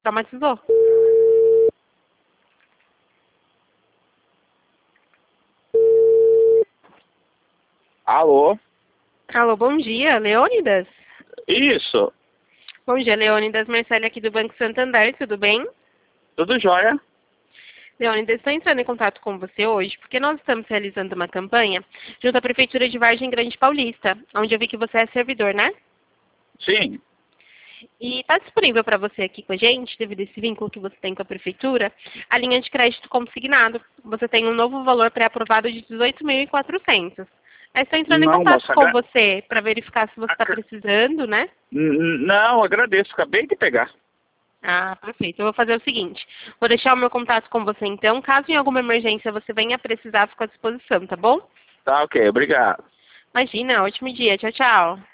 Traumatizou. Alô? Alô, bom dia, Leônidas? Isso, Bom dia, Leônidas. Marcele aqui do Banco Santander, tudo bem? tudo jóia? Leônidas, estou entrando em contato com você hoje porque nós estamos realizando uma campanha junto à Prefeitura de Vargem Grande Paulista, onde eu vi que você é servidor, né? Sim. E está disponível para você aqui com a gente, devido a esse vínculo que você tem com a Prefeitura, a linha de crédito consignado. Você tem um novo valor pré-aprovado de 18.400. Aí estou entrando em Não, contato moça, com você para verificar se você está precisando, né? não, agradeço, acabei de pegar. Ah, perfeito. Eu vou fazer o seguinte, vou deixar o meu contato com você então, caso em alguma emergência você venha precisar, fico à disposição, tá bom? Tá ok, obrigado. Imagina, ótimo dia. Tchau, tchau.